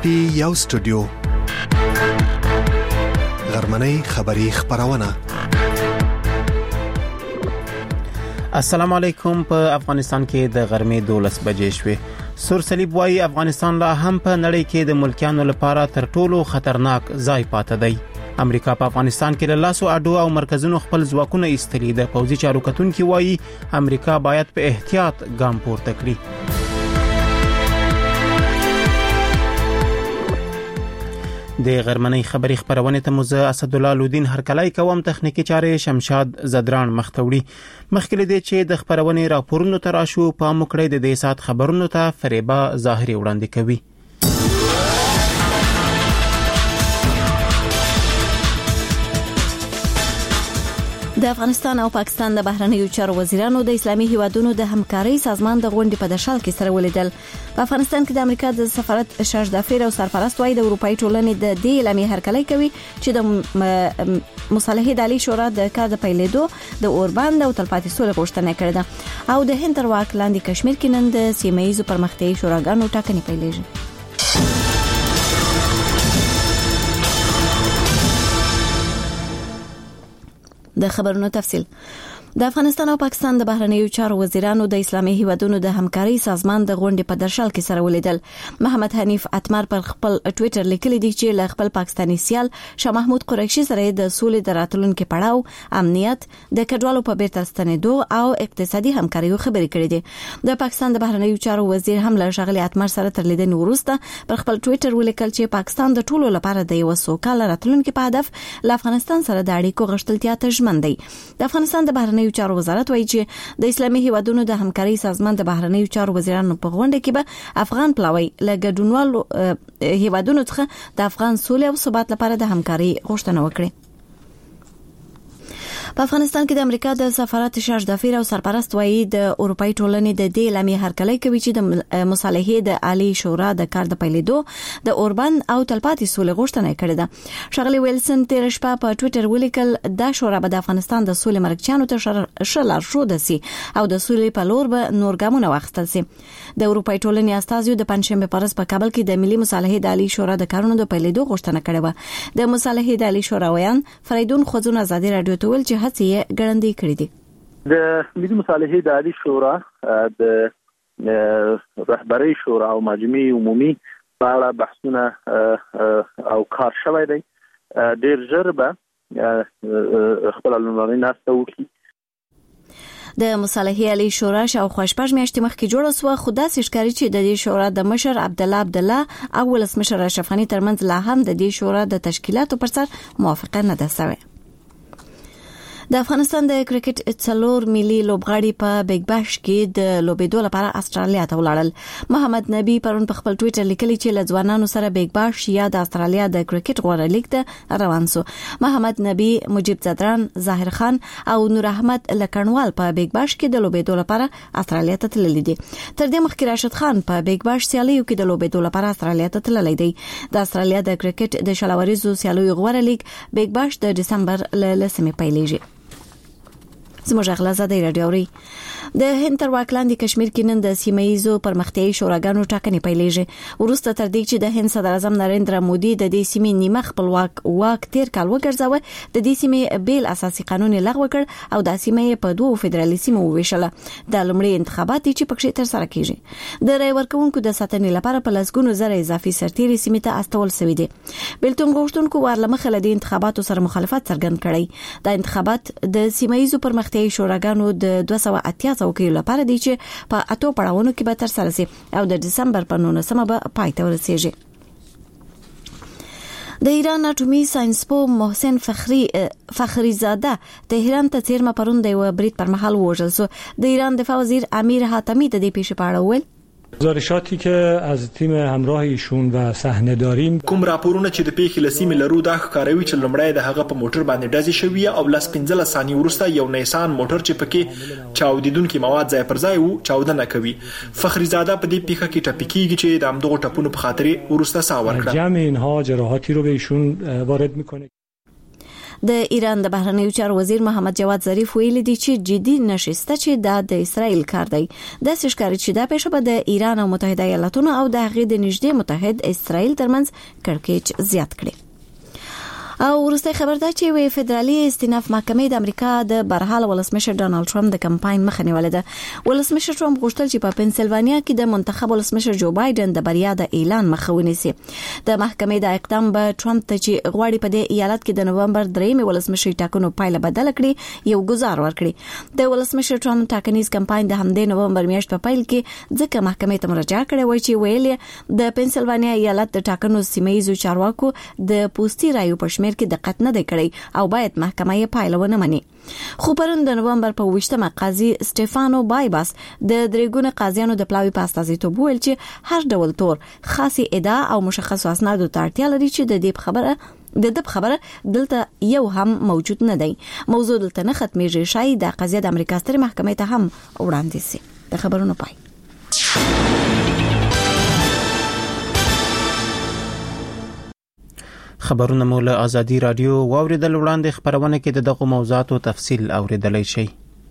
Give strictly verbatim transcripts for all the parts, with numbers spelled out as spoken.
پی یو سټوډیو غرمنۍ خبری خبرونه. السلام علیکم. په افغانستان کې د غرمې دولس بجې شوې. سور صلیب وايي افغانستان لا هم په نړۍ کې د ملکیانو لپاره تر ټولو خطرناک ځای پاتې دی. امریکا په افغانستان کې له لاسو اډو او مرکزونو خپل ځواکونه ایستلي. د پوځي چارو کتونکي وايي امریکا باید په احتیاط ګام پورته کړي. د غرمنۍ خبری خبرونه ته موزه اسد الله لودین هرکلای کوم. تخنیکی چارې شمشاد زدران مختوړي. مخکې دې چې د خبرونه راپورونو تراشو په مکړې د دې سات خبرونو ته فریبا ظاهري وړاندې کوي. د افغانستان او پاکستان د بهرنیو چارو وزیرانو د اسلامي هیوادونو د همکارۍ سازمان د غونډې په دشال کې سره ولیدل. په افغانستان کې د امریکا د سفارت شاش دافیر او سرپرست وايي د اروپאי ټولنې د دې اعلامیې هرکلی کوي چې د مصالحې د عالی شورا د کار د پیلېدو د اوربند او تلپاتې سولې غوښتنه کړې ده او د هند تر واک لاندې کشمیر کې نن د سیمه ییزو پرمختیایي شوراګانو ټاکنې پیلېږي. د خبرونو تفصیل. د افغانستان او پاکستان د بهرنیو چارو وزیرانو د اسلامي هیوادونو د همکارۍ سازمان د غونډې په درشل کې سره ولیدل. محمد حنیف اتمر پر خپل ټوئیټر لیکلي دی چې له خپل پاکستاني سیال شاه محمود قریشي سره د سولې د راتلونکو پړاو، امنیت، د کډوالو په بیرته ستنېدو او اقتصادي همکارۍ خبرې کړې دي. د پاکستان د بهرنیو چارو وزیر هم له ښاغلي اتمر سره تر لیدنې وروسته پر خپل ټوئیټر ولیکل چې پاکستان د ټولو لپاره د یو سوکاله راتلونکو په هدف له افغانستان سره د اړیکو غښتلتیا ته ژمن دی. د افغانستان د بهرنیو چارو وزارت وايي چې د اسلامي هیوادونو د همکارۍ سازمان د بهرنیو چارو وزیرانو په غونډه کې به افغان پلاوی له ګډونوالو هیوادونو څخه د افغان سولې او ثبات لپاره د همکارۍ غوښتنه وکړي. په افغانستان کې د امریکا د سفارت شاش دافیر او سرپرست وايي د اروپאי ټولنې د دې اعلامیې هرکلی کوي چې د مصالحې د عالی شورا د کار د پیلېدو د اوربند او تلپاتې سولې غوښتنه کړې ده. ښاغلي ویلسن تیر شپه په ټوئیټر ولیکل دا شورا به د افغانستان د سولې مرکچیانو ته شلار شو دسي او د سولې په لور به نور ګامونه واخیستل شي. د اروپאי ټولنې استازیو د پنځشنبه پرځ په کابل کې د ملي مصالحې د عالی شورا د کارونو د پیلېدو غوښتنه کړې و. د مصالحې د عالی شورا ویان فریدون خوځون ازادي رادیو ته ویل چې هڅې ګړندې کړې دي. د ملي مصالحې د عالی شورا د رهبرۍ شورا او مجمع عمومي په اړه بحثونه او کار شوی دی. ډېر ژر به خپل لومړنۍ ناسته وکړي. د مصالحې عالی شورا شاوخوا شپږ میاشتې مخکې جوړه شوه، خو داسې ښکاري چې د دې شورا د مشر عبدالله عبدالله او ولسمشر اشرف غني ترمنځ لا هم د دې شورا د تشکیلاتو پر سر موافقه نه ده شوې. د افغانستان د کرکټ څلور ملي لوبغاړي په بیگ باش کې د لوبېدو لپاره استرالیا ته ولاړل. محمد نبی پرون په خپل ټوئیټر لیکلی چې له ځوانانو سره بیگ باش یا د استرالیا د کرکټ غوړه لیګ ته روان شو. محمد نبی، مجيب زدران، ظاهر خان او نور احمد لکڼوال په بیگ باش کې د لوبېدو لپاره استرالیا ته تللي دي. تر دې مخکې راشد خان په بیگ باش سیالیو کې د لوبېدو لپاره استرالیا ته تللی دی. د استرالیا د کرکټ د شلوریزو سیالیو غوړه لیګ بیگ باش د دسمبر له لسمې پیلېږي. زموږ غلازاده رادیو اوري. د هند تر واک لاندې کشمیر کې نن د سیمه ییزو پرمختیایي شوراګانو ټاکنې پیلېږي. وروسته تر دې چې د هند صدر اعظم نریندرا مودي د دې سیمې نیمه خپلواک واک تیر کال وګرځاوه، د دې سیمې بیل اساسي قانون لغوه کړ او د سیمې په دوه فدرالي سیمو وویشله. د لومړي انتخابات چې پکې تر سره کیږي د رای ورکوونکو د ساتنې لپاره په لسګونو زره اضافي سرتیري سیمې ته استول شوی دي. بیلتون غوښتونکو ورلمخه له دې انتخاباتو سره مخالفت څرګند کړی. د انتخابات د سیمه ییزو پرمختیایي شوراګانو د دوه سوه اتیا څوکیو لپاره دي چې په اتو پړاوونو کې به تر سره شي او د دسمبر په نولسمه به پای ته ورسیږي. د ایران اټومي ساينسپو محسن فخری فخریزاده تهران ته چیرمه پرون د یو بریټ پر مهال وژل شو. د ایران دفاع وزیر امیر حاتمی د دې پیښې په اړه وویل گزارشاتی که از تیم همراه ایشون و صحنه داریم کوم راپورونه چې د پیښې لسیمې لرو دا ښکاروي چې لمړی د هغه په موټر باندې ډزې شوې او لس پنځلس ثانیې وروسته یو نیسان موټر چې پکې چاودیدونکي مواد ځای پر ځای وو چاودنه کوي. فخریزاده په دې پیښه کې ټپي کیږي چې د همدغو ټپونو په خاطر ورسته ساه ورکړه. جمع اینها جراحاتی رو به ایشون وارد میکنه. د ایران د بهرنیو چارو وزیر محمد جواد ظریف ویلي دی چې جدي نشسته چې دا د اسرائیل کار دی. د ښکاري چې دا پېښه به د ایران او متحده ایالاتونو او د هغې د نږدې متحد اسرائیل ترمنځ کړکېچ زیات کړي. او ورسته خبر ده چې وی فدرالي استئناف محکمې د امریکا د برحال ولسمشر ډانلډ ټرمپ د کمپاین مخه نیولې ده. ولسمشر ټرمپ غوښتل چې په پنسلوانیا کې د منتخب ولسمشر جو بایدن د بریا د اعلان مخه ونیسي. د محکمې د اقدام به ټرمپ ته چې غواړي په دې ایالت کې د نوومبر درېمې ولسمشر ټاکنو پایله بدل کړي یو گزار ورکړي. د ولسمشر ټرمپ ټاکنیز کمپاین د همدې نوومبر میاشت په پیل کې ځکه محکمې ته مراجعه کړې وای چې ویل د پنسلوانیا ایالت د ټاکنو سیمه ییزو چارواکو د پوستي رایو په کې دقت نه دی کړی او باید محکمه یې پایله ونه مني. خو پرون د نوومبر په ویشتمه قاضي سټيفانو بایباس د درېګونه قاضیانو د پلاوي په استازیتوب ویل چې هر ډول تور خاصي ادعا او مشخص اسنادو ته اړتیا لري چې د دې خبره د دې خبره دلته یو هم موجود نه دی. موضوع دلته نه ختمېږي، شاید د قضیه د امریکا سترې محکمې ته هم وړاندې شي. د خبرونو پای. خبرونه مو له ازادي رادیو واوریدل. وړاندې خبرونه کې د دغه موضوعاتو تفصیل اوریدلای شئ.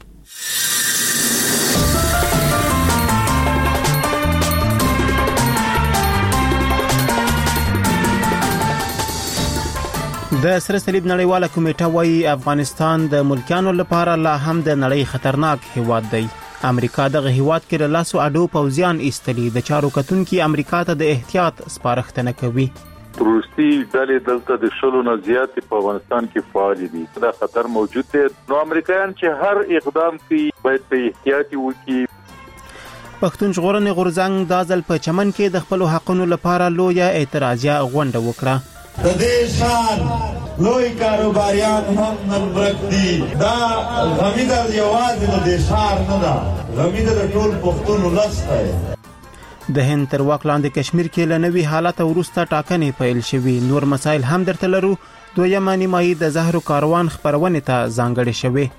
د سره صلیب نړیواله کمیټه وايي افغانستان د ملکانو لپاره لا هم د نړۍ خطرناک هیواد دی. امریکا دغه هیواد کې له لاسو اډو پوځیان ایستلي. د چارو کتونکو امریکا ته د احتیاط سپارښتنه کوي. روسي ډلې دلته د شلو نه زیات په افغانستان کې فعال دي. دا خطر موجود دی. نو امریکایان چې هر اقدام کوي باید په احتیاط وکړي. پښتون ژغورنې غورځنګ د ځل په چمن کې د خپل حقونو لپاره لویه اعتراضیه غونډه وکړه. د دې شان لوی کاروباریان هم نن ورک دي. دا غمیده یوازې د شهر نه ده، غمیده د ټول پښتون ولس دی. د هند تر واک لاندې کشمیر کې لنوي حالت وروسته ټاکنې پیل شوې. نور مسایل هم درته لرو. دویمه نیمایي د زهرو کاروان خبرونه ته ځانګړې شوې.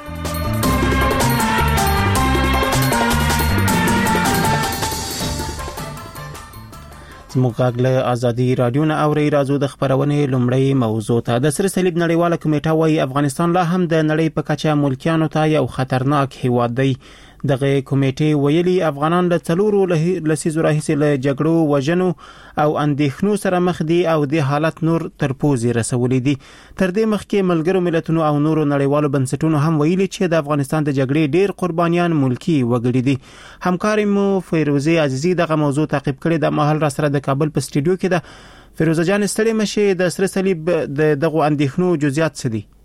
زموږ غږ له ازادي رادیو نه اوري. راځو د خبرونې لومړی موضوع ته. د سره صلیب نړیواله کمیټه وايي افغانستان لا هم د نړۍ په کچه ملکیانو ته یو خطرناک هیواد دی. دغه کمیټې ویلي افغانان له څلورو لسیزو راهیسې له جګړو، وژنو او اندېښنو سره مخ دي او د حالت نور تر پوزې رسولي دي. تر دې مخکې ملګرو ملتونو او نورو نړیوالو بنسټونو هم ویلي چې د افغانستان د جګړې ډېر قربانیان ملکی وګړي دي. همکاري مو فیروزه عزیزی دغه موضوع تعقیب کړي. د محل را سره د کابل په سټوډیو کې ده. فیروزه جان ستړي مشه. د سره صلیب د دغه اندېښنو جزئیات څه دي؟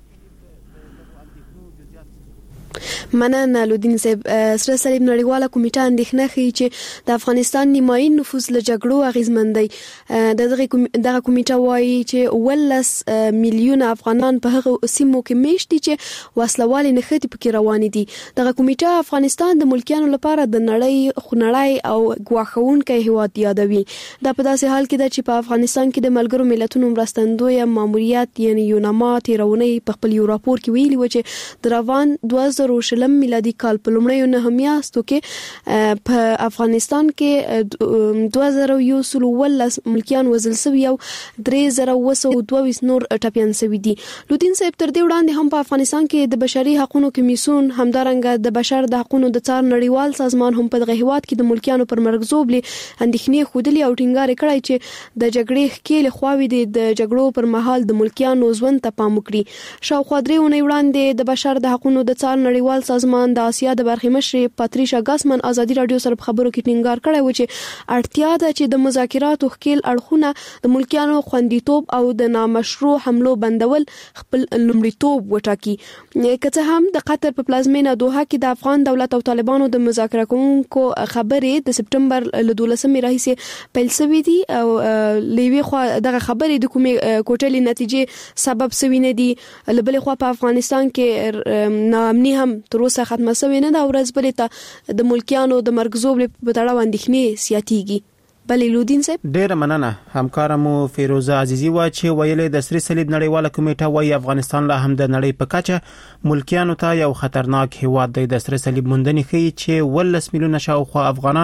مننه لودین صاحب. سره صلیب نړیواله کمیټه اندېښنه کوي چې د افغانستان نیمایي نفوس له جګړو اغیزمن دی. دغه دغه کمیټه وایي چې ولس میلیون افغانان په هغه سیمو کې میشت دي چې وسلوالې نښتې پکې روان دي. دغه کمیټه افغانستان د ملکیانو لپاره د نړۍ خنړای او ګواښونکی هیواد یادوي. دا په داسې حال کې ده چې په افغانستان کې د ملګرو ملتونو مرستندوی ماموریت یعنی یوناما تیرونې په خپل یو راپور کې ویلي و چې د روان دوه زره شلم میلادي کال په لومړیو نهه میاشتو کې په افغانستان کې دوه زره یو سل ولس ملکیان وژل شوي او درې زره اوه سوه دوه ویشت نور ټپیان شوي دي. لودین صاحب تر دې وړاندې هم په افغانستان کې د بشري حقوقو کمیسیون همدارنګه د بشر د حقوقو د څار نړیوال سازمان هم په دغه هیواد کې د ملکیانو پر مرګزوبلي اندېښنې خودلې او ټینګار کړی چې د جګړې ښکېل خواوې د جګړو پر مهال د ملکیانو ژوند ته پام وکړي. شاوخوا درې اونۍ وړاندې د بشر د حقوقو د څار نړیوال سازمان د آسیا د برخې مشر پاتریشا ګاسمن ازادي رادیو سره په خبرو کې ټینګار کړی و چې اړتیا ده چې د مذاکراتو ښکېل اړخونه د ملکیانو خوندیتوب او د نامشروع حملو بندول خپل لومړیتوب وټاکي. که څه هم د قطر په پلازمینه دوحه کې د افغان دولت او طالبانو د مذاکره کوونکو خبرې د سپټمبر له دولسمې راهیسې پیل شوې دي او لوی خو دغه خبرې د کومې کوټلې نتیجې سبب شوې نه دي. لبلې خو په افغانستان کې ناامني هم تر اوسه ختمه شوې نه ده او ورځ بلې ته د ملکیانو د مرګزوبلې په تړاو اندېښنې زیاتېږي. بلې لودین صاحب ډېره مننه. همکاره مو فیروزه عزیزی وا چې ویلې د سره صلیب نړیواله کمیټه وايي افغانستان لا هم د نړۍ په کچه ملکیانو ته یو خطرناک هیواد دی. د سره صلیب موندنې ښیي چې ولس میلیونه شاوخوا افغانان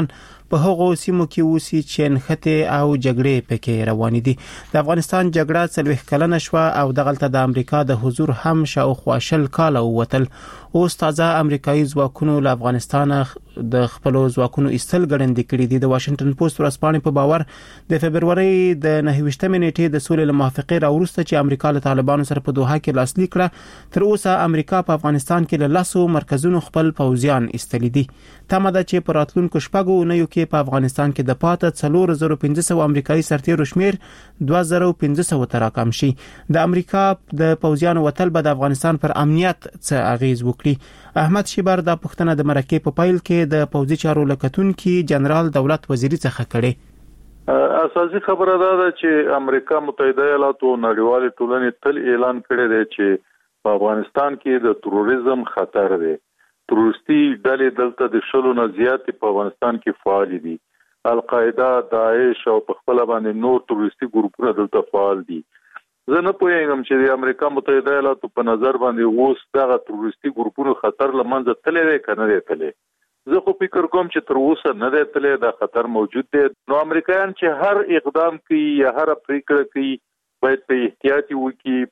په هغو سیمو کې اوسي چې نښتې او جګړې پکې روانې دي. د افغانستان جګړه څلوېښت کلنه شوه او دغلته د امریکا د حضور هم شاوخوا شل کاله ووتل. اوس تازه امریکایي ځواکونو له افغانستانه د خپلو ځواکونو ایستل ګړندې کړي دي. د واشنگټن پوسټ ورځپاڼې په باور د فبرورۍ د نهه ویشتمې نیټې د سولې له موافقې راوروسته چې امریکا له طالبانو سره په دوحه کې لاسلیک کړه، تر اوسه امریکا په افغانستان کې له لسو مرکزونو خپل پوځیان ایستلي دي. تمه ده چې په راتلونکو شپږو اونیو کې په افغانستان کې د پاته څلور زره پنځه سوه امریکایي سرتیرو شمیر دوه زره پنځه سوه ته راکم شي. د امریکا د پوځیانو وتل به د افغانستان پر امنیت څه اغیز وکړي؟ احمد شیبر د پښتنه د مرکې په پایل کې د پوځي چارو لکتونکي جنرال دولت وزیری څخه کړي. اساسي خبره ده چې امریکا متحده ایالات او نړیوالې ټولنې تل اعلان کړی دی چې په افغانستان کې د تروریزم خطر دی. تروریستي ډلې دلته د شلو نه زیاتې په افغانستان کې فعال دي. القاعده، داعش او په خپل باندې نور تروریستي ګروپونه دلته فعال دي. زه نه پوهیږم چې د امریکا متحده ایالاتو په نظر باندې اوس دغه تروریستي ګروپونو خطر له منځه تللی دی که نه دی تللی. زه خو فکر کوم چې تر اوسه نه دی تللی، دا خطر موجود دی. نو امریکایان چې هر اقدام کوي یا هر پریکړه کوي باید په احتیاط وکړي،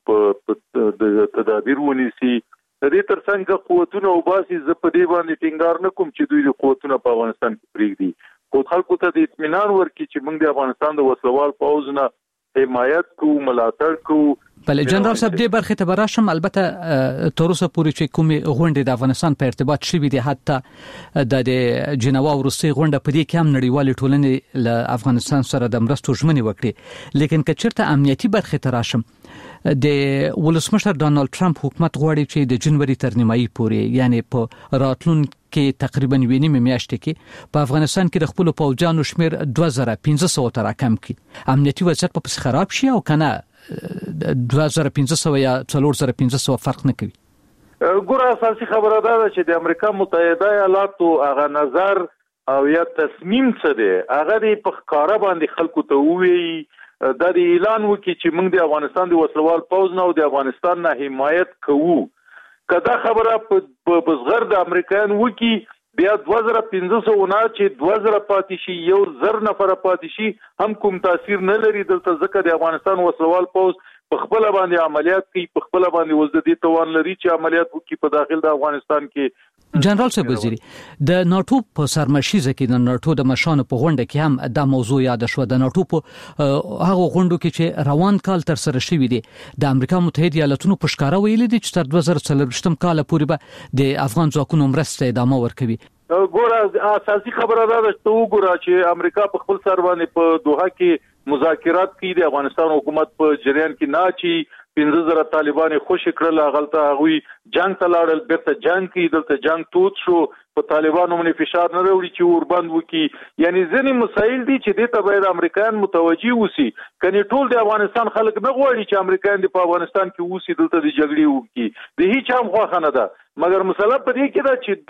په تدابیر ونیسي. د دې ترڅنګ قوتونه وباسي. زه په دې باندې ټینګار نه کوم چې دوی د قوتونه په افغانستان کې پرېږدي، خو خلکو ته د اطمینان ورکړي چې موږ د افغانستان د وسلوال پوځ نه حمایت کو، ملاتړ کو. بله جنرال صاحب دې برخې ته براشم. البته تر اوسه پورې چې کومې غونډې د افغانستان په ارتباط شوي دي، حتی د جنوا وروستۍ غونډه په دې کې هم نړیوالې ټولنې له افغانستان سره د مرستو ژمنې وکړي. لیکن که چېرته امنیتي برخې ته راشم، د ولسمشر ډانلډ ټرمپ حکومت غواړي چې د جنوري تر نیمایي پورې، یعنی په راتلونکي تقریبا یوې نیمې میاشتې کې په افغانستان کې د خپلو پوځیانو شمیر دوه زره پنځه سوه ته راکم کړي. امنیتي وضعیت به پسې خراب شي او که نه دوه زره پنځه سوه یا څلور زره پنځه سوه فرق نه کوي؟ ګوره اساسي خبره دا ده چې د امریکا متحده ایالاتو هغه نظر او یا تصمیم څه دی هغه د په ښکاره باندې خلکو ته ووایي، دا د اعلان وکړي چې موږ د افغانستان د وسلوال پوځ نه او د افغانستان نه حمایت کوو. که دا خبره په صغر د امریکایان وکړي، بیا دوه زره پنځه سوه نه چې دوه زره پاتې شي، یو زر نفره پاتې شي، هم کوم تاثیر نه لري دلته، ځکه د افغانستان وسلوال پوځ په خپل باندې عملیات کوي، په خپل باندې وزدي توان لري چې عملیات وکړي په داخل د افغانستان کې. جنرال صاحب وزیری، د ناتو په سرمشیزه کې د ناتو د مشانو په غونډه کې هم دا موضوع یاد شو. د ناتو په هغه غونډو کې چې روان کال تر سره شوې دي، د امریکا متحده ایالاتونو په ښکاره ویلي دي چې تر دوه زره څلوېښتم کال پورې به د افغان ځواکونو مرسته ادامه ورکوي. ګوره اساسي خبره دا ده چې وګوره چې امریکا په خپل سر باندې په دوحه کې مذاکرات کوي، د افغانستان حکومت په جریان کې نه چې پنځه زره طالبان خوشی کړل، هغه هغوی جنگ ته لاړل، بیرته جنگ کوي، دلته جنگ تود شو، په طالبانو باندې فشار نه راوړي چې اوربند وکړي. یعنی ځینې مسایل دي چې دې ته باید امریکایان متوجي اوسي. کني ټول د افغانستان خلک نه غواړي چې امریکایان په افغانستان کې اوسي، دلته د جګړې وکړي، د هیڅ هم خوښه نه ده. مګر مسله په دې کې ده چې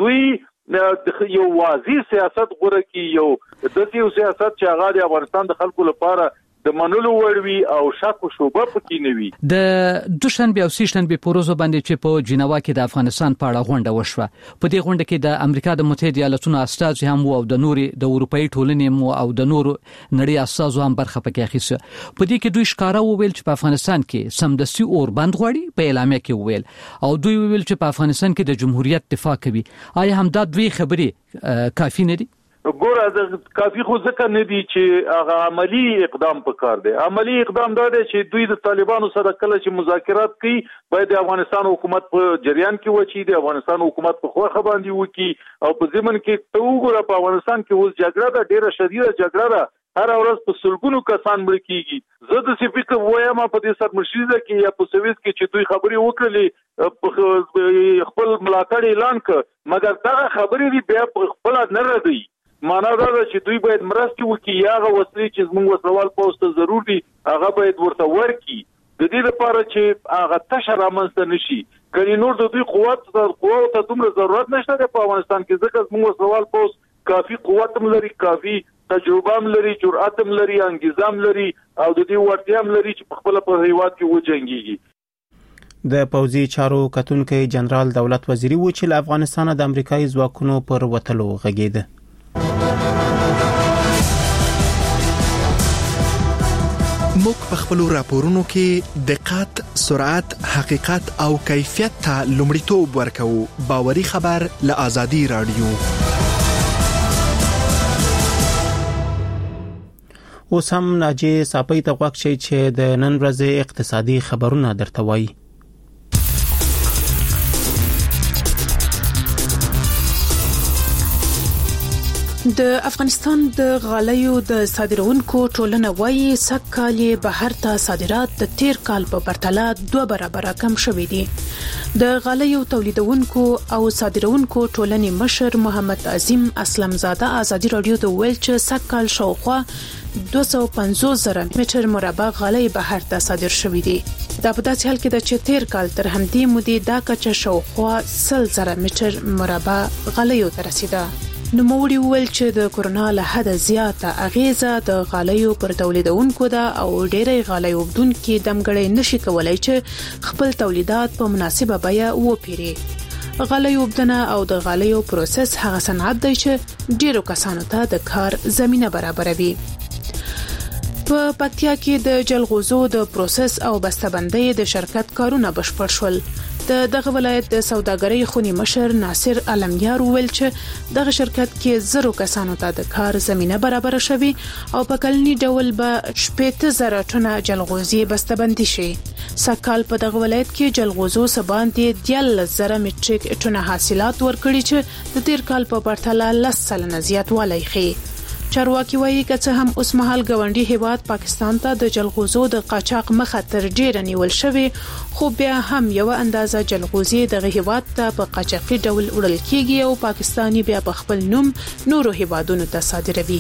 دوی یو واضح سیاست غوره کی، یو داسې یو سیاست چې هغه د افغانستان د خلکو لپاره د منلو وړوي او شک او شوبه پکې نه وي. د دوشنبه او سهشنبه په ورځو باندې چې په جنوا کې د افغانستان په اړه غونډه وشوه، په دې غونډه کې د امریکا د متحده ایالاتونو استازي هم او د نوري د اروپאי ټولنې او د نورو نړۍ استازو هم برخه پکې اخیسته. په دې کې دوی ښکارا وویل چې په افغانستان کې سمدستي اوربند غواړي، په اعلامیه کې وویل، او دوی وویل چې په افغانستان کې د جمهوریت دفاع کوي. آیا همدا دوی خبرې کافي نه دي؟ ګوره د کافي خو ځکه نه دي چې هغه عملی اقدام پکار دی. عملی اقدام دا دی چې دوی د طالبانو سره کله چې مذاکرات کوي باید د افغانستان حکومت په جریان کې وچی، د افغانستان حکومت په خوخه باندې وکي او په ضمن کې ته وګوره په افغانستان کې اوس جګړه ده، ډیره شدیده جګړه ده، هر ورځ په سلګونو کسان مړ کیږي. زه د فکر وایم په دې سرمشیزه کې یا په سویس کې چې دوی خبرې وکړلې، خپل ملاتړ اعلان کړ، مګر دا خبرې بیا خپل نه ردی. معنا دا ده چې دوی باید مرستې وکړي، یا هغه وسلې چې زموږ وسلوال پوځ ته ضرور دي هغه باید ورته ورکړي، د دې لپاره چې هغه تشه رامنځته نشي. کني نور د دوی قوت قوت ته دومره ضرورت نشته په افغانستان کې، ځکه زموږ وسلوال پوځ کافي قوت هم لري، کافي تجربه هم لري، جرأت هم لري، انګیزه هم لري، او د دې وړتیا هم لري چې په خپل په هیواد کې وجنګيږي. د پوځي چارو کتونکي جنرال دولت وزیری و چې له افغانستان د امریکایي ځواکونو پر وټلو غږیده. موږ په خپل راپورونو کې دقت، سرعت، حقیقت او کیفیت ته لومړیتوب ورکوو. باوري خبر له آزادي رادیو. اوس هم ناجی صاحب ته غوښ شي چې د نن ورځې اقتصادي خبرونه درته وایي. د افغانستان د غالیو د صادرونکو ټولنه وايي سږ کال بهر ته صادرات د تیر کال په پرتله دوه برابره کم شوي دي. د غالیو تولیدونکو او صادرونکو ټولنې مشر محمد عظیم اسلم زاده آزادي رادیو ته ویل چې سږ کال شاوخوا دوه سوه پنځوس زره متر مربع غالۍ بهر ته صادر شوي دي. دا په داسې حال کې ده چې تیر کال تر همدې مودې دا کچه شاوخوا سل زره متر مربع غالیو ته رسیده. نوموړي وویل چې د کورونا له حده زیاته اغیزه د غالیو پر تولیدونکو ده او ډېری غالۍ وبدونکي دمګړی نشي کولای چې خپل تولیدات په مناسبه بیه وپیري. غالیو وبدنه او د غالیو پروسس هغه صنعت دی چې ډیرو کسانو ته د کار زمينه برابروي. په پکتیا کې د جلغوزو د پروسس او بسته‌بندۍ د شرکت کارونه بشپړ شول. د دغه ولایت د سوداګرۍ خونی مشر ناصر علمیار ویل چې دغه شرکت کې زرو کسانو ته د کار زمينه برابر شوي او په کلنی ډول به شپږ زره ټنه جلغوزي بسته‌بندي شي. سکهال په دغه ولایت کې جلغوزو سباندې دیارلس زره متریک ټنه حاصلات ورکړي چې د تیر کال په پرتله لس سلنه زیاتوالی ښیي. چارواکي وایي که څه هم اوس مهال ګاونډي هیواد پاکستان ته د جلغوزو د قاچاق مخه تر ډیره نیول شوی، خو بیا هم یو اندازه جلغوزي دغه هیواد ته په قاچاقي ډول وړل کیږي او پاکستاني بیا په خپل نوم نورو هیوادونو ته صادروي.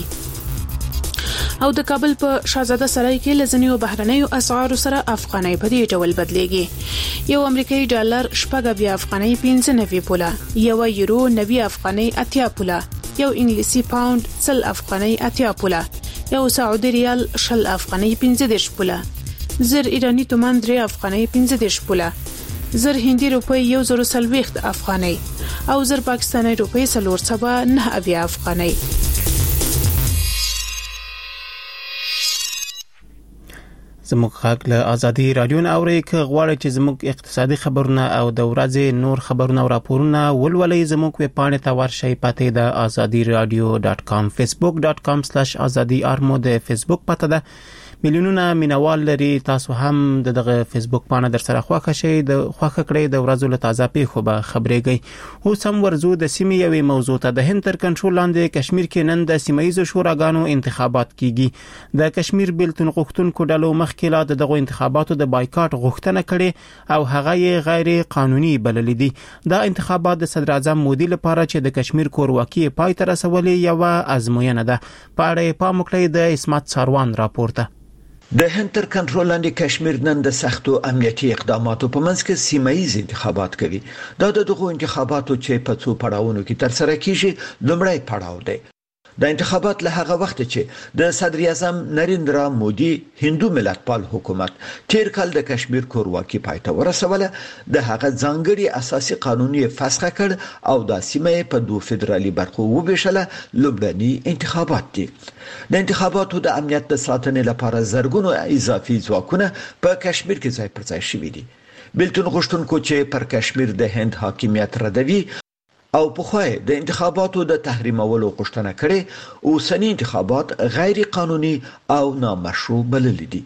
او د کابل په شاهزاده سرای کې لزنیو بهرنیو اسعارو سره افغانۍ په دې ډول بدلېږي. یو امریکایي ډالر شپږ بیا افغانۍ پنځه نوي پوله، یو یورو نوي افغانۍ اتیا پوله، یو انګلیسي پاوند سل افغانۍ اتیا پوله، یو سعودي ریال شل افغانۍ پنځه دېرش پوله، زر ایرانی تومان درې افغانۍ پنځه دېرش پوله، زر هندي روپۍ یو زر څلوېښت افغانۍ او زر پاکستاني روپۍ څلور سوه نه اویا افغانۍ. زموږ غږ له آزادي رادیو نه اورئ. که غواړئ چې زموږ اقتصادي خبرونه او د ورځې نور خبرونه او راپورونه ولولئ، زموږ ویب پاڼې ته ورشئ. پته د آزادي رادیو ډاټ کام، فیسبوک ډاټ کام سلیش آزادي آرمو د فیسبوک پته ده. میلیونونه مینوال لري. تاسو هم د دغه فیسبوک پاڼه در سره خوښه شئ، د خوښه کړئ د ورځو له تازه پیښو به خبرېږئ. اوس هم ورزو د سیمې یوې موضوع ته. د هند تر کنټرول لاندې کشمیر کې نن د سیمایي شوراګانو انتخابات کیږي. د کشمیر بیلتون غوښتونکو ډلو مخکې لا دغه انتخاباتو د بایکاټ غوښتنه کړې او هغه یې غیر قانوني بللې دي. دا انتخابات د صدر اعظم مودي لپاره چې د کشمیر کورواکي پای ته رسولې یو ازموینه ده. په اړه پام وکړئ د اسمت ساروان راپورته. د هند تر کنټرول لاندې کشمیر نن د سختو امنیتي اقداماتو په منځ کې سیمایي انتخابات کوي. دا د دغو انتخاباتو چې په څو پړاوونو کې تر سره کیږي لومړی پړاو دی. د انتخابات له هغه وخت چې د صدر اعظم نریندرا مودي هندو ملتپال حکومت تیر کال د کشمیر کورواکي پای ته ورسوله، د هغه ځانګړي اساسي قانون یې فسخ کړ او د سیمې په دوه فدرالي برخو وبېشله. لومړني انتخابات دي. د انتخاباتو د امنیت د ساتنې لپاره زرګونو اضافي ځواکونه په کشمیر کې ځای پر ځای شوي دي. بیلتون غوښتونکو چې پر کشمیر د هند حاکمیت ردوي او په خوای د انتخاباتو د تحریمولو غوښتنه کړې، اوسنی انتخابات غیر قانوني او نامشروع بلل دي.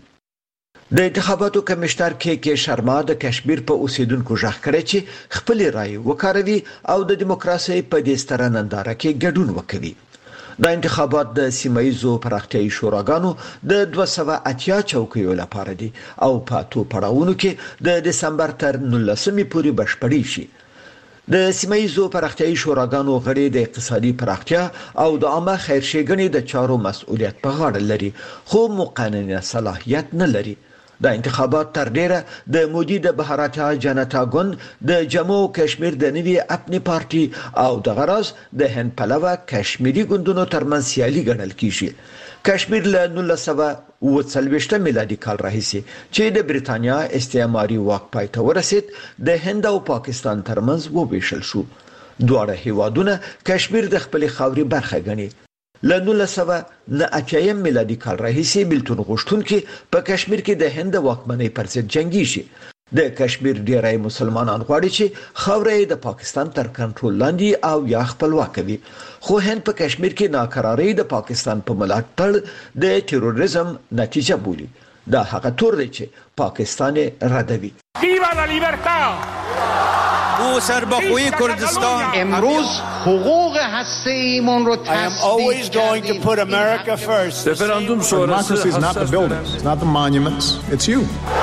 د انتخاباتو کمشنر کې کې شرما د کشمیر په اوسیدونکو ژغ کړی چې خپل رائے وکاروي او د دیموکراسي په دې ستره ننداره کې ګډون وکړي. د انتخابات د سیمایي پراختیايي شوراګانو د دوه سوه اتیا چوکیو لپاره دي او په تو پړاوونو کې د دسمبر تر نولسمې پورې بشپړي شي. د سیمایي پراختیايي شوراګانو غړي د اقتصادي پراختیا او د عامه خیرښېګڼې د چارو مسؤلیت په غاړه لري، خو مقننه صلاحیت نه لري. د انتخابات تر ډیره د مودي د بهاراتیا جنتا ګوند د جموں کشمیر د نوي اپنی پارټي او د غراز د هند پلوه کشمیری ګوندونو ترمنځ سیالي ګڼل کیږي. کشمیر له نولس سوه اوه څلوېښت میلادي کال راهیسې چې د بریتانیا استعماري واک پای ته ورسید، د هند او پاکستان ترمنځ وویشل شو. دواړه هیوادونه کشمیر د خپل خاوري برخه ګڼي. له نولس سوه نه اتیا میلادي کال راهیسې بېلتون غوښتونکي په کشمیر کې د هند واکمنۍ پر ضد جنګیږي. د کشمیر ډیری مسلمانان غواړي چې خاوره د پاکستان تر کنټرول لاندې او یا خپلواک وي، خو هند په کشمیر کې ناکراري د پاکستان په ملاتړ د تروریزم نتیجه بولي. دا هغه تور دی چې پاکستان ردوي. ویوا لا لیبرتا! او سربخوی کردستان امروز حقوق هسته ایمون رو تصدیق کردیم. رفراندوم شورای is not the buildings, it's not the monuments, it's you.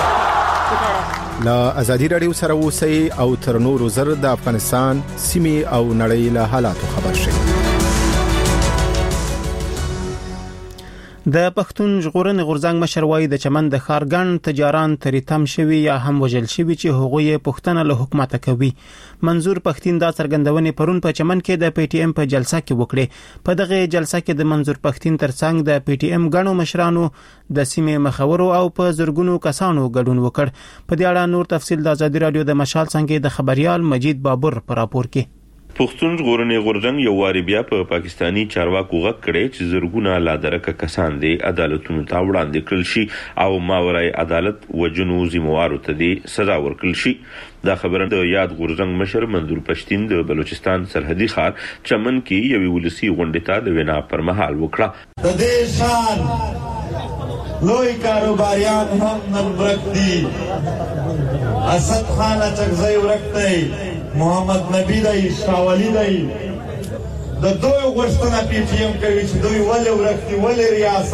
لا ازادي رادیو سره اوسئ او تر نورو زر د افغانستان سیمې او نړۍ له حالاتو خبر شئ. د پښتون ژغورنې غورځنګ مشر وایي د چمن د ښارګن تجاران تریتم شوي یا هم وژل شوي چې هغوی پښتنه له حکومت کوي. منظور پښتین دا څرګندونې پرون په چمن کې د پی ټی ایم په جلسه کې وکړې. په دغه جلسه کې د منظور پښتین ترڅنګ د پی ټی ایم غنو مشرانو د سیمې مخورو او په زرګونو کسانو ګډون وکړ. په دې اړه نور تفصیل د ازادي رادیو د مشال څنګه د خبريال مجید بابر پر راپور کې. پښتون ژغورنې غورځنګ یو واری بیا په پا پاکستانی چارواکو غږ کړی چې زرګونه لادرکه کسان دي عدالتونو ته وړاندې کړل شي او ماورای عدالت وجنو ذمہوارو ته دي سزا ورکړل شي. دا خبره د یاد غورځنګ مشر منظور پښتین د بلوچستان سرحدي ښار چمن کې یو ولسی غونډه ته د وینا پر مهال وکړه. د دې شان لوی کاروباریان هم نن ورک دي. اسد خان چغزی ورک دی، محمد نبی دی، شاولی دی. د دوی غوښتنه پی ټی ایم کوي چې دوی ولې ورک دي، ولې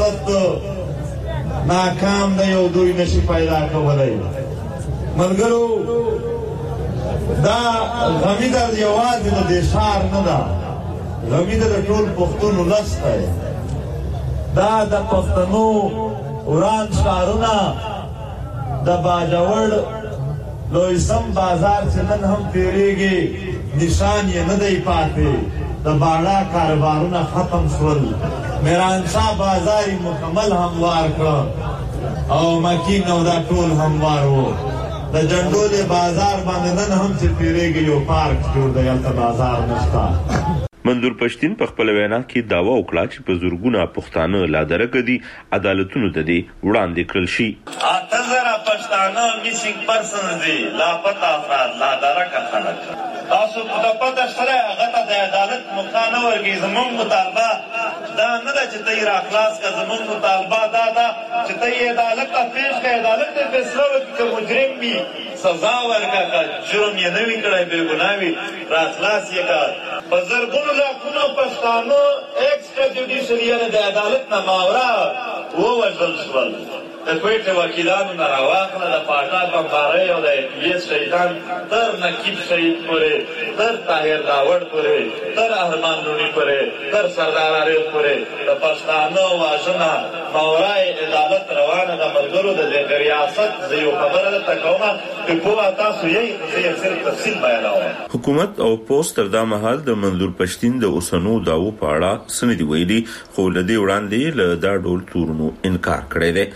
ریاست ناکام دی او دوی نشي پیدا کولی. ملګرو دا غمی درد یوازې د دې ښار نه ده، غمی د ټول پښتون ولس دی. دا د پښتنو وران ښارونه د باجوړ لویسم بازار چې نن هم تیریږي نشان یې نه دی پاتې. د باړه کاروبارونه ختم شول، میرانشاه بازار مکمل هموار کړ او مکین او دا ټول هموار وو. د جندول بازار باندې نن هم چې تیریږي یو پارک جوړ دی، هلته بازار نشته. منظور پښتین په خپل وینا کې داوا وکړه چې په زورګونه پښتانه لادرکه دي عدالتونو ته دي وړاندې کړل شي. اته زره پښتانه میسینګ پرسن دي، لاپتا افراد لادرکه خلک. تاسو په پته سره هغه ته د عدالت مخانه ورګي. زموږ مطالبه دا نه ده چې ته را خلاص کا، زموږ مطالبه دا ده چې ته عدالت ته پیش کړې، عدالت ته فیصله وکړي چې مجرم وي سزا ورکړه، جرم یې نه وي کړی، بې ګناه وي را خلاص یې کړه. په زرګونو لاکونو پښتانه ایکسټرا جوډیشل د عدالت نه ماورا ووژل شول. د کوټې وکیلانو نه راواخله، د پاټا بمبارۍ او د ایس شهیدان تر نقیب شهید پورې، تر طاهر داوړ پورې، تر ارمان لوني پورې، تر سردار عارف پورې د پښتانه واژنه ماورای عدالت روانه د ملګرو د دې ریاست. زه یو خبره درته کوم چې پوه تاسو یې زه صرف تفصیل بیانوم. حکومت او پوسټ تر دا مهال د منظور پښتین د اوسنو داو په اړه سندې ویلي، خو له دې وړاندې له دا ډول تورونو انکار کړی دی.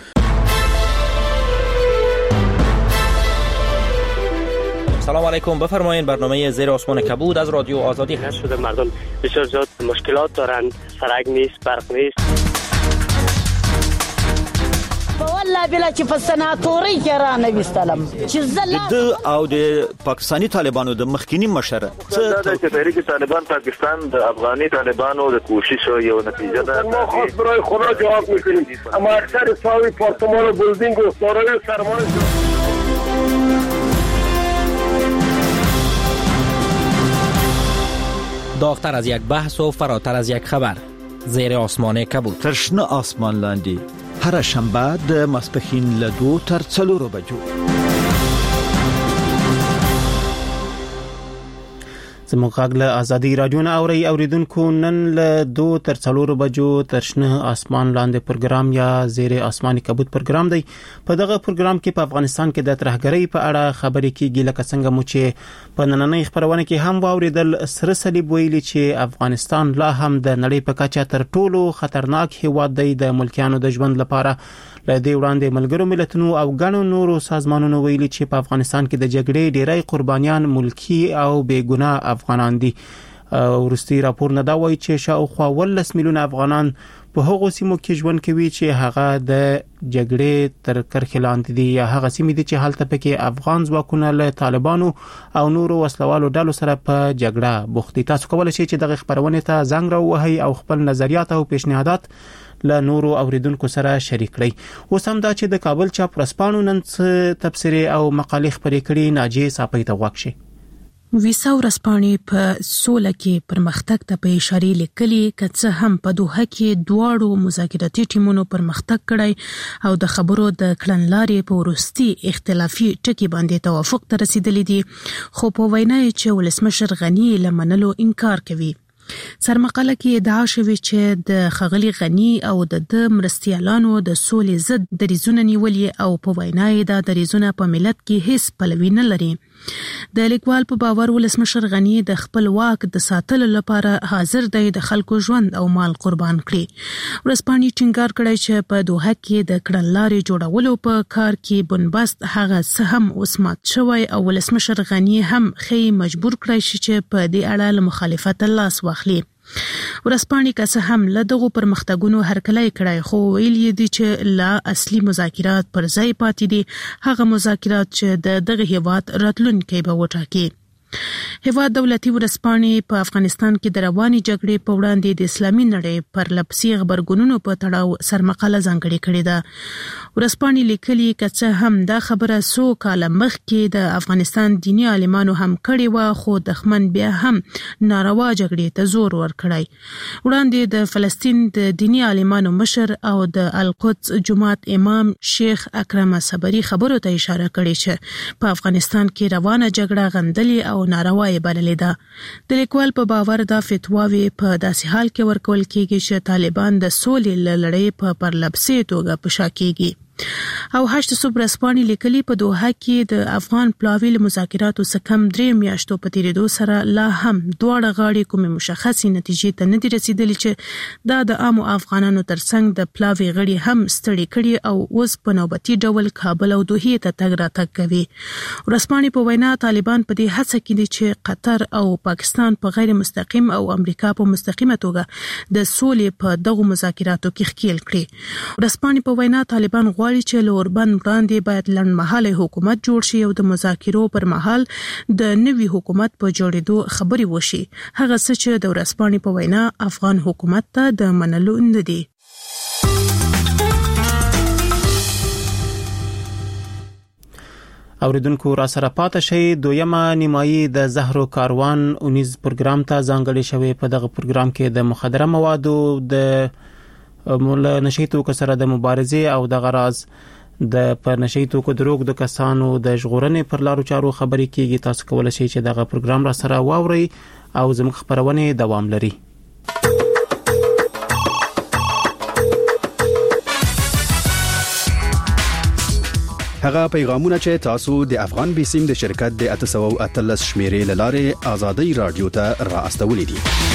سلام علیکم، بفرمایید. برنامه زیر آسمان کبود از رادیو آزادی هست. شده مردم بسیار زیاد مشکلات دارند، سرک نیست، برق نیست. والله بلا چې په سناتوري کې را نه وستلم چې زلا د او د پاکستانی طالبانو د مخکینی مشر څه د تحریک طالبان پاکستان د افغاني طالبانو د کوشش یو نتیجه ده. ما خاص برای خدا جواب میکنیم، اما اکثر ساوی پارتمان و بلدینگ و سارای سرمایه داغتر از یک بحث و فراتر از یک خبر. زیر آسمان کبود. ترشنه آسمان لاندی هر شنبه د ماسپښین له دوه تر څلورو بجو. زموږ غږ له ازادي رادیو نه اوري اوریدونکو نن له دوه تر څلورو بجو ترشنه آسمان لاندې پروګرام یا زیر آسماني کبود پروګرام دی. په دغه پروګرام کې په افغانستان کې د ترهګرۍ په اړه خبرې کیږي، لکه څنګه مو چې په نننۍ خبرونه کې هم واوریدل. سره صلیب ویلي چې افغانستان لا هم د نړۍ په کچه تر ټولو خطرناک هیواد دی د ملکیانو د ژوند لپاره. له دې وړاندې ملګرو ملتونو او ګڼو نورو سازمانونو ویلي چې په افغانستان کې د جګړې ډېری قربانیان ملکی او بې ګناه افغانان دي. ورستي راپور نه دا وایي چې شاوخوا ولس میلیون افغانان په هغو سیمو کې ژوند کوي چې هغه د جګړې تر کرښې لاندې دي یا هغه سیمې دي چې هلته پکې افغان ځواکونه له طالبانو او نورو وسلوالو ډلو سره په جګړه بوخت دي. تاسو کولای شئ چې دغه خبرونه ته زنګ راوهئ او خپل نظریات او پیشنهادات له نورو اوریدونکو سره شریک کړئ. اوس هم دا چې د کابل چاپ ورځپاڼو نن تبصرې او مقالې خپرې کړي ناجیه صافی ته غوږ شئ. ویسا ورځپاڼې په سوله کې پرمختګ ته په اشاره لیکلي کڅه هم په دوحه کې دواړو مذاکراتي ټیمونو پرمختګ کړی او د خبرو د کړنلارې په ورستي اختلافي ټکي باندې توافق ته رسیدلی دي، خو په وینا یې چې ولسمشر غنی لمنلو انکار کوي. سرمقاله کې ادعا شوې چې د خغلی غنی او د مرستيالانو د سولې ضد دریزونه نیولې او په وینا یې د دریزونه په ملت کې هیڅ پلوي نه لري. د لیکوال په باور ولسمشر غنی د خپل واک د ساتلو لپاره حاضر دی د خلکو ژوند او مال قربان کړي. ورځپاڼې ټینګار کړی چې په دوحه کې د کړنلارې جوړولو په کار کې بنبست هغه څه هم اوسمات شوی او ولسمشر غنی هم خې مجبور کړی چې په دې اړه له مخالفت لاس واخلي. ورځپاڼې که څه هم له دغو پرمختګونو هرکلی کړی خو ویل یې دي چې لا اصلي مذاکرات پر ځای پاتې دي، هغه مذاکرات چې د دغه هیواد راتلونکی به وټاکي. هیواد دولتي ورځپاڼې په افغانستان کې د رواني جګړې په وړاندې د اسلامي نړۍ پر لپسې خبرګونونو په تړاو سرمقاله ځانګړې کړې ده. ورځپاڼې لیکلي که څه هم دا خبره څو کاله مخکې د افغانستان دیني عالمانو هم کړې وه، خو دښمن بیا هم ناروا جګړې ته زور ورکړی. وړاندې د فلسطین د دیني عالمانو مشر او د القدس جماعت امام شیخ اکرم صبری خبرو ته اشاره کړې چې په افغانستان کې روانه جګړه غندلې او ناروا یې بللې ده. د لیکوال په باور دا فتواوې په داسې حال کې ورکول کېږي چې طالبان د سولې له لړۍ په پرلپسې توګه په شا کېږي. او هشت صبح ورځپاڼې لیکلي په دوحه کې د افغان پلاوي له مذاکراتو څخه کم درې میاشتو په تیریدو سره لا هم دواړه غاړې کومې مشخصې نتیجې ته نه دي رسیدلې چې دا د عامو افغانانو ترڅنګ د پلاوي غړي هم ستړي کړي او اوس په نوبتي ډول کابل او دوحې ته تګ راتګ کوي. ورځپاڼې په وینا طالبان په دې هڅه کې دي چې قطر او پاکستان په غیر مستقیم او امریکا په مستقیمه توګه د سولې په دغو مذاکراتو کې ښکیل کړي. ورځپاڼې په وینا طالبان غواړي چې له اوربند وړاندې باید لنډمهاله حکومت جوړ شي او د مذاکرو پر مهال د نوي حکومت په جوړېدو خبرې وشي، هغه څه چې د ورځپاڼې په وینا افغان حکومت ته د منلو نه دي. اوریدونکو را سره پاتې شي. دویمه نیمایي د زهرو کاروان اونیز پروګرام ته ځانګړې شوی. په دغه پروګرام کې د مخدره موادو د مول نشي توکو سره د مبارزې او د غراز د پر نشي توکو دروغ د کسانو د ژغورنې پر لارو چارو خبرې کیږي. تاسو کولای شئ چې دغه پروګرام را سره واورئ او زموږ خبرونه دوام لري. هغه پیغامونه چې تاسو د افغان بیسیم د شرکت د اته سوه او اتلس شمیرې لاره آزادۍ رادیو ته را استولې دي.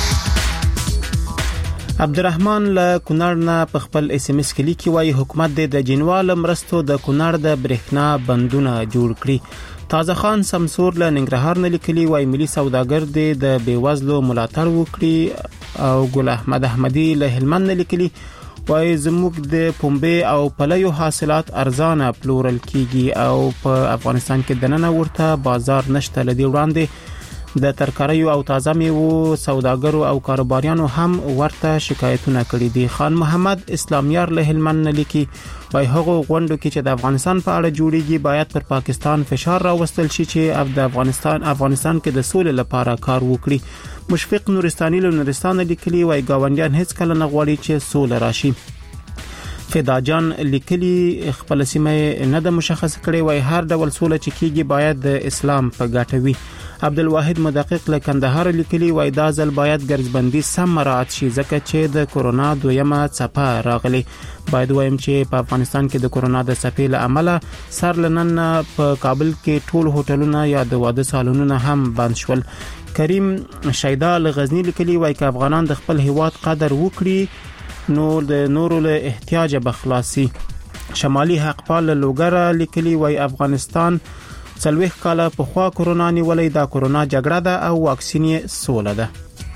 عبدالرحمن له کونړ نه په خپل اس ام اس کې لیکي وایي حکومت د جنوال مرستو د کونړ د برېښنا بندونه جوړ کړي. تازه خان سمسور له ننګرهار نه لیکلي وایي ملي سوداګر د بیوزلو ملاتړ وکړي. او ګل احمد احمدي له هلمند نه لیکلي وایي زموږ د پنبې او پلیو حاصلات ارزانه پلورل کیږي او په افغانستان کې دننه ورته بازار نشته. لدی وړاندې د ترکاریو او تازه میوو سوداګرو او کاروباریانو هم ورته شکایتونه کړي دي. خان محمد اسلامیار له هلمند نه لیکي وایي هغه غونډو کې چې د افغانستان په اړه جوړیږي باید پر پاکستان فشار راوستل شي چې د افغانستان افغانستان کې د سولې لپاره کار وکړي. مشفق نورستاني له نورستان لیکلي وایي گاونډیان هیڅ کله نه غواړي چې سوله راشي. فدا جان لیکلي خپل سیمه نه د مشخص کړي وایي هر ډول سوله چې کیږي باید د اسلام په ګټه وي. عبدالواحد مدقق له کندهار لیکلي وایي دا ځل باید ګرځبندي سم مراعات شي ځکه چې د کورونا دویمه څپه راغلي. باید وایم چې په افغانستان کې د کورونا د څپې له امله سر لنن په کابل کې ټول هوټلونه یا د واده سالونونه هم بند شول. کریم شیدا له غزنی لیکلي وایي چې افغانان د خپل هیواد قدر وکړي نو د نورو له احتیاج بخلاصي. شمالي حقپال لوګره لیکلي وایي افغانستان څلوېښت کاله په خوا کورونا نیولې دا کورونا جګړه ده او واکسین یې سوله ده.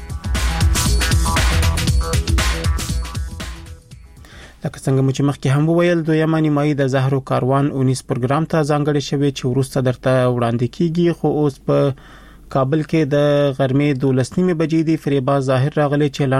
لکه څنګه مو چې مخکې هم وویل دویمه نیمایي د زهرو کاروان اونیس پروګرام ته ځانګړې شوې چې وروسته درته وړاندې کیږي، خو اوس په کابل کې د غرمې دولس نیمه بجې دی فریبا ظاهر راغلی چې